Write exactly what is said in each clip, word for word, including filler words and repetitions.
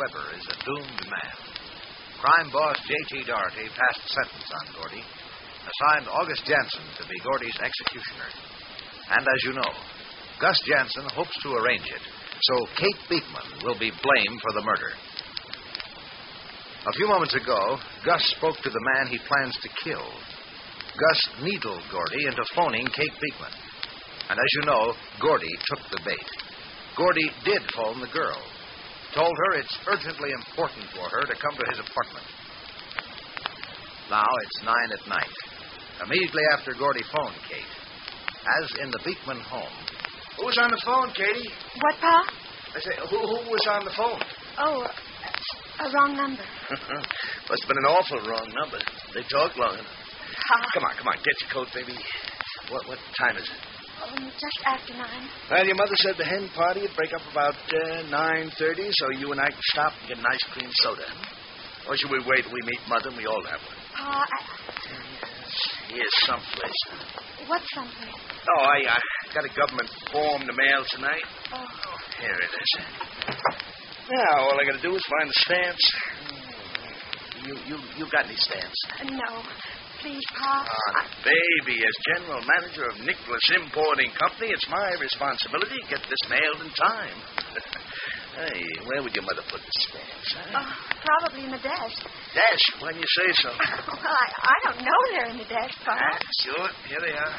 Weber is a doomed man. Crime boss J T. Doherty passed sentence on Gordy, assigned August Jansen to be Gordy's executioner. And as you know, Gus Jansen hopes to arrange it so Kate Beekman will be blamed for the murder. A few moments ago, Gus spoke to the man he plans to kill. Gus needled Gordy into phoning Kate Beekman. And as you know, Gordy took the bait. Gordy did phone the girl. Told her it's urgently important for her to come to his apartment. Now it's nine at night. Immediately after Gordy phoned Kate, as in the Beekman home. Who was on the phone, Katie? What, Pa? I say, who, who was on the phone? Oh, a wrong number. Must have been an awful wrong number. They talked long enough. Pa. Come on, come on, get your coat, baby. What what time is it? Um, just after nine. Well, your mother said the hen party would break up about uh, nine thirty, so you and I can stop and get an ice cream soda. Or should we wait till we meet Mother and we all have one? Pa, I... Yes, here's someplace. What someplace? Oh, I uh, got a government form to mail tonight. Oh. Oh, here it is. Now, all I got to do is find the stamps. You you you got any stamps? Uh, no. Please, Pa. Ah, baby, as general manager of Nicholas Importing Company, it's my responsibility to get this mailed in time. Hey, where would your mother put the stamps, huh? Uh, probably in the desk. Desk? Why do you say so? Well, I, I don't know they're in the desk, Pa. Ah, sure. Here they are.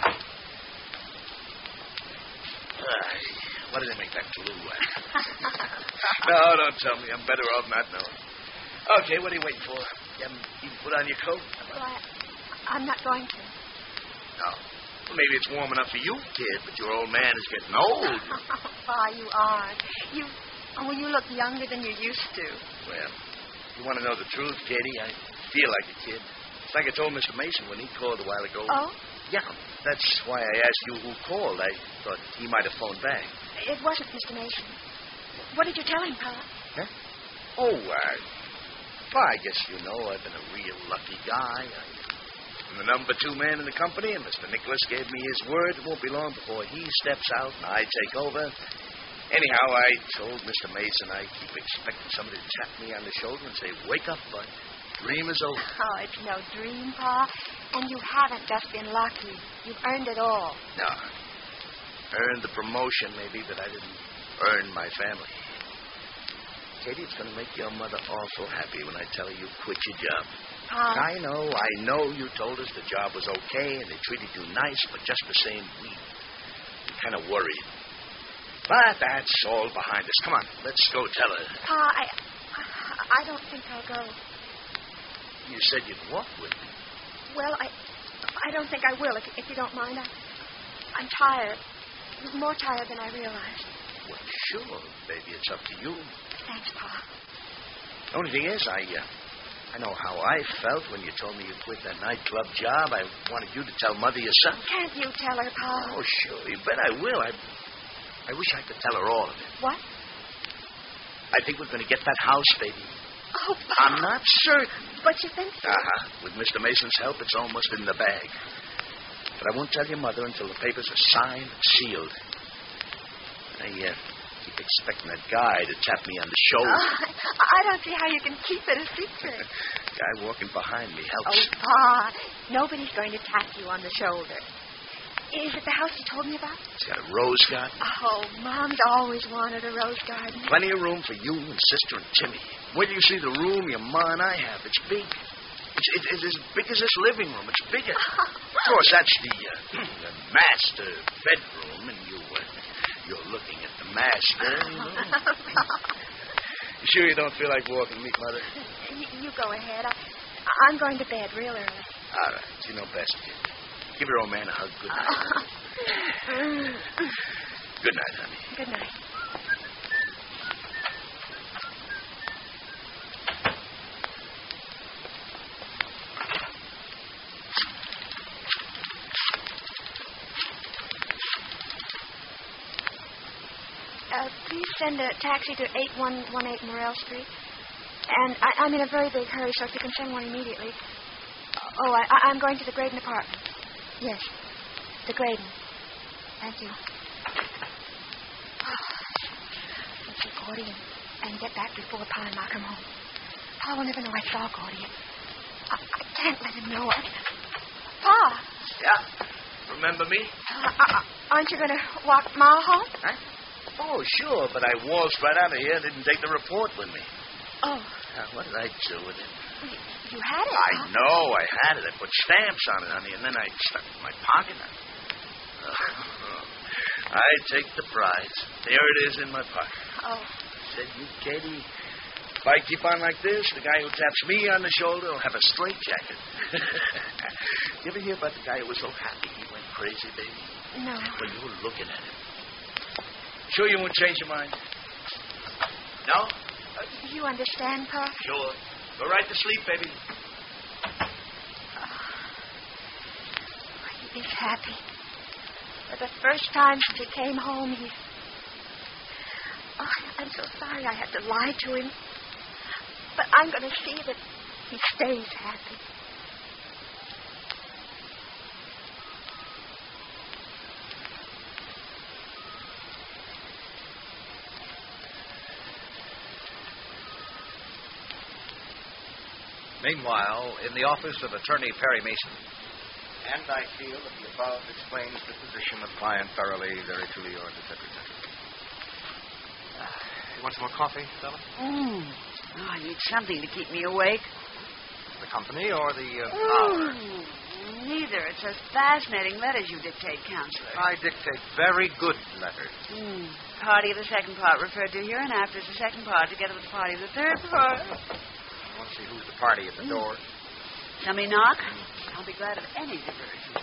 Ay, what did they make that glue at? No, don't tell me. I'm better off not knowing. Okay, what are you waiting for? You haven't even put on your coat? Well, I, I'm not going to. No. Well, maybe it's warm enough for you, kid, but your old man is getting old. Pa, you aren't. You, oh, you look younger than you used to. Well, you want to know the truth, Katie? I feel like a kid. It's like I told Mister Mason when he called a while ago. Oh? Yeah, that's why I asked you who called. I thought he might have phoned back. It wasn't Mister Mason. What did you tell him, Pa? Huh? Oh, uh, well, I guess you know I've been a real lucky guy. I'm the number two man in the company, and Mister Nicholas gave me his word. It won't be long before he steps out and I take over. Anyhow, I told Mister Mason I keep expecting somebody to tap me on the shoulder and say, "Wake up, bud. Dream is over." Oh, it's no dream, Pa. And you haven't just been lucky. You've earned it all. No. Earned the promotion, maybe, but I didn't earn my family. Katie, it's going to make your mother awful happy when I tell her you quit your job. Pa. I know, I know you told us the job was okay and they treated you nice, but just the same, we, we kind of worried. But that's all behind us. Come on, let's go tell her. Pa, I, I don't think I'll go. You said you'd walk with me. Well, I, I don't think I will, if, if you don't mind. I, I'm tired. More tired than I realized. Well, sure, baby, it's up to you. Thanks, Pa. The only thing is, I, uh, I know how I felt when you told me you quit that nightclub job. I wanted you to tell Mother yourself. Can't you tell her, Pa? Oh, sure, you bet I will. I, I wish I could tell her all of it. What? I think we're going to get that house, baby. Oh, Pa. I'm not certain. But you think so? Uh-huh. With Mister Mason's help, it's almost in the bag. But I won't tell your mother until the papers are signed and sealed. I uh, keep expecting that guy to tap me on the shoulder. Oh, I don't see how you can keep it a secret. Guy walking behind me helps. Oh, Pa, nobody's going to tap you on the shoulder. Is it the house you told me about? It's got a rose garden. Oh, Mom's always wanted a rose garden. Plenty of room for you and Sister and Timmy. Wait till you see the room your ma and I have. It's big. It's, it, it's as big as this living room. It's bigger. Of course, that's the, uh, the master bedroom, and you, uh, you're looking at the master. You know? You sure you don't feel like walking me, Mother? You, you go ahead. I, I'm going to bed real early. All right. You know best, kid. Give your old man a hug. Good night. Good night, honey. Good night. Uh, please send a taxi to eight one one eight Morel Street. And I, I'm in a very big hurry, so if you can send one immediately. Oh, I, I, I'm going to the Graydon apartment. Yes, the Graydon. Thank you. Oh, Mister Gordy and and get back before Pa and I come home. Pa will never know I saw Gordy. I, I can't let him know. I... Pa! Yeah? Remember me? Uh, uh, aren't you going to walk Ma home? Huh? Oh, sure, but I waltzed right out of here and didn't take the report with me. Oh. Now, what did I do with it? You, you had it? I huh? know I had it. I put stamps on it, honey, and then I stuck it in my pocket. I take the prize. There it is in my pocket. Oh. Said you, Katie, if I keep on like this, the guy who taps me on the shoulder will have a straitjacket. You ever hear about the guy who was so happy he went crazy, baby? No. Well, you were looking at him. Sure you won't change your mind? No? You understand, Pa? Sure. Go right to sleep, baby. Oh, he is happy. For the first time since he came home, he... Oh, I'm so sorry I had to lie to him. But I'm going to see that he stays happy. Meanwhile, in the office of Attorney Perry Mason. And I feel that the above explains the position of client thoroughly, very truly yours, et cetera, et cetera. Uh, you want some more coffee, Stella? Mm. Oh, I need something to keep me awake. The company or the uh, hour? Neither. It's those fascinating letters you dictate, Counselor. I dictate very good letters. Mm. Party of the second part referred to here, and after is the second part together with the party of the third part. I want to see who's the party at the Mm. door. Somebody knock? I'll be glad of any diversion.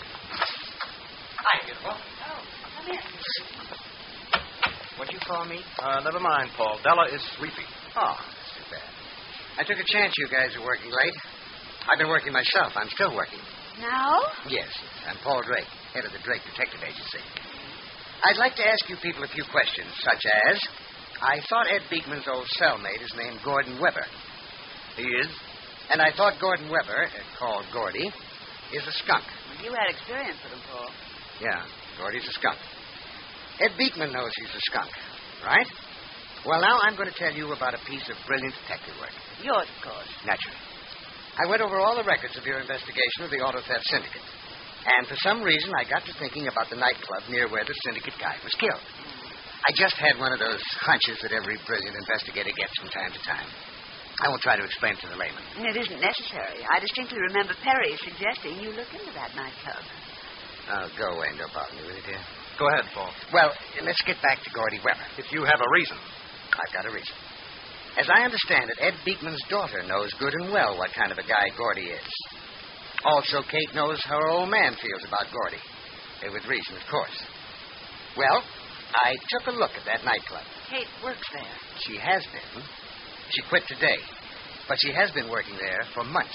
Hi, beautiful. Oh, come in. What'd you call me? Uh, never mind, Paul. Della is sleepy. Oh, that's too bad. I took a chance you guys are working late. I've been working myself. I'm still working. Now? Yes, I'm Paul Drake, head of the Drake Detective Agency. I'd like to ask you people a few questions, such as, I thought Ed Beekman's old cellmate is named Gordon Weber. He is? And I thought Gordon Weber, uh, called Gordy, is a skunk. Well, you had experience with him, Paul. Yeah, Gordy's a skunk. Ed Beekman knows he's a skunk, right? Well, now I'm going to tell you about a piece of brilliant detective work. Yours, of course. Naturally. I went over all the records of your investigation of the auto theft syndicate. And for some reason, I got to thinking about the nightclub near where the syndicate guy was killed. I just had one of those hunches that every brilliant investigator gets from time to time. I won't try to explain it to the layman. It isn't necessary. I distinctly remember Perry suggesting you look into that nightclub. Oh, go away. Don't bother me with it, dear. Go ahead, Paul. Well, let's get back to Gordy Weber. If you have a reason. I've got a reason. As I understand it, Ed Beekman's daughter knows good and well what kind of a guy Gordy is. Also, Kate knows how her old man feels about Gordy. Eh, with reason, of course. Well, I took a look at that nightclub. Kate works there. She has been. She quit today. But she has been working there for months.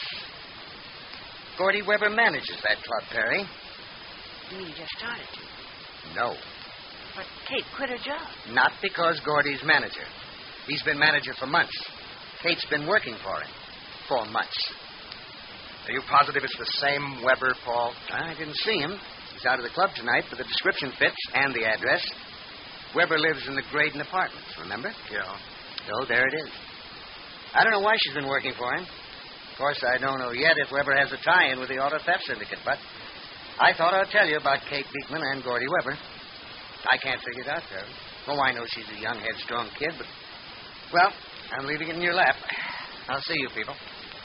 Gordy Weber manages that club, Perry. You mean he just started to? No. But Kate quit her job. Not because Gordy's manager. He's been manager for months. Kate's been working for him for months. Are you positive it's the same Weber, Paul? I didn't see him. He's out of the club tonight, but the description fits and the address. Weber lives in the Graydon Apartments, remember? Yeah. So there it is. I don't know why she's been working for him. Of course, I don't know yet if Weber has a tie-in with the auto theft syndicate, but I thought I'd tell you about Kate Beekman and Gordy Weber. I can't figure it out, Terry. Oh, I know she's a young, headstrong kid, but... Well, I'm leaving it in your lap. I'll see you people.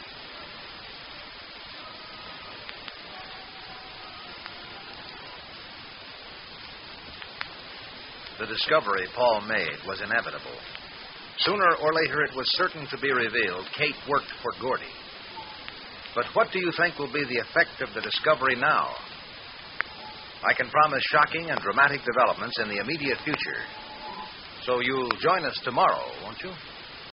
The discovery Paul made was inevitable. Sooner or later, it was certain to be revealed Kate worked for Gordy. But what do you think will be the effect of the discovery now? I can promise shocking and dramatic developments in the immediate future. So you'll join us tomorrow, won't you?